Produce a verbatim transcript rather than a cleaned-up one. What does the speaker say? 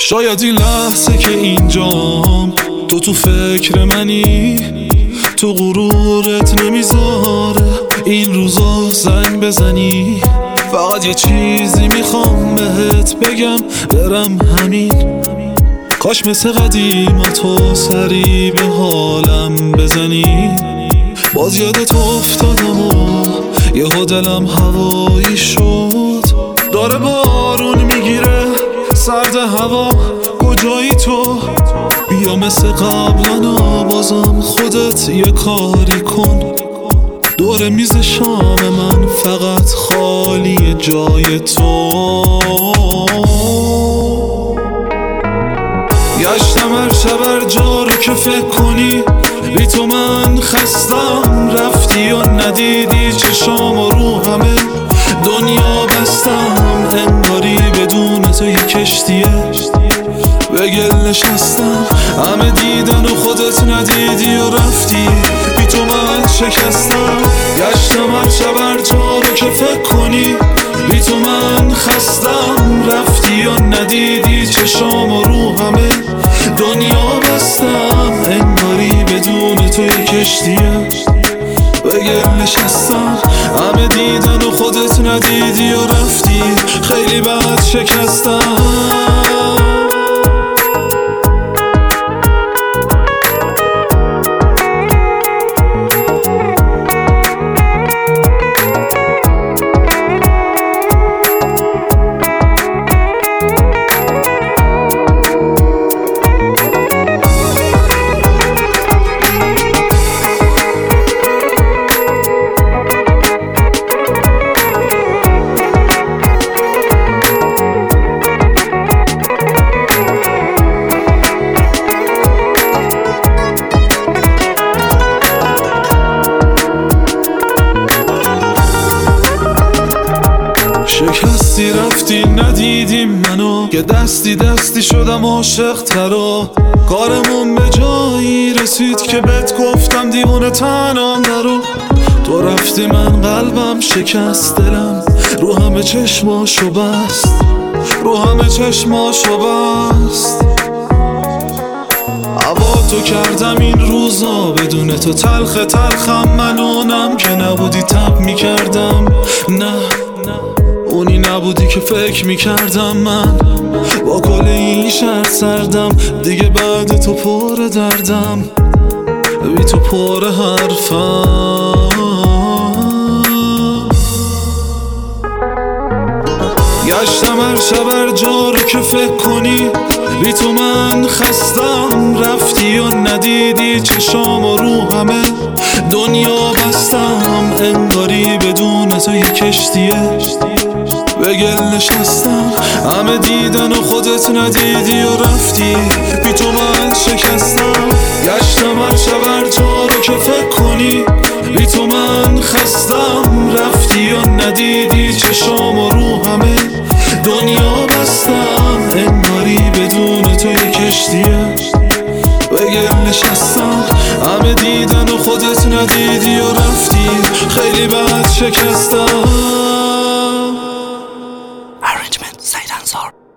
شاید این لحظه که اینجام تو تو فکر منی، تو غرورت نمیذاره این روزا زنگ بزنی. فقط یه چیزی میخوام بهت بگم، برم همین. کاش مثل قدیم تو سری به حالم بزنی. باز یادت افتادم و یهو دلم هوایی شد. داره بارون میگیره سرد هوا، کجایی تو؟ بیا مثل قبلا و بازم خودت یه کاری کن. دور میز شام من فقط خالی جای تو. گشتم هر شب هر جا رو که فکر کنی، بی تو من خستم. رفتی و ندیدی چشام و رو همه دنیا بستم. انگاری بدون تو یه کشتیه به گل نشستم. همه دیدن و خودت ندیدی و رفتی، بی تو من شکستم. گشتم هر شب هر جا رو که فکر کنی، بی تو من خستم. رفتی و ندیدی چشام و رو همه دنیا بستم. انگاری بدون تو یه کشتیه به گل نشستم. همه دیدن و خودت ندیدی و رفتی، خیلی بد شکستم. شکستی رفتی ندیدی منو، که دستی دستی شدم عاشق ترا. کارمون به جایی رسید که بهت گفتم دیوونه تنام درو. تو رفتی من قلبم شکست، دلم رو همه چشماشو بست، رو همه چشماشو بست. هوا تو کردم این روزا بدون تو تلخ تلخم. من اونم که نبودی تب میکردم، نه اونی نبودی که فکر میکردم. من با کل این شهر سردم، دیگه بعد تو پر دردم، بی تو پر حرفم. گشتم هر شب هر جا رو که فکر کنی، بی تو من خستم. رفتی و ندیدی چشام و رو همه دنیا بستم. انگاری بدون تو یه کشتیه به گل نشستم. همه دیدن و خودت ندیدی و رفتی، بی تو من شکستم. گشتم هر شب هر جا رو که فکر کنی، بی تو من خستم. رفتی و ندیدی چشام و رو همه دنیا بستم. انگاری بدون تو یه کشتیه به گل نشستم. همه دیدن و خودت ندیدی و رفتی، خیلی بد شکستم. Arrangement Said Ansar.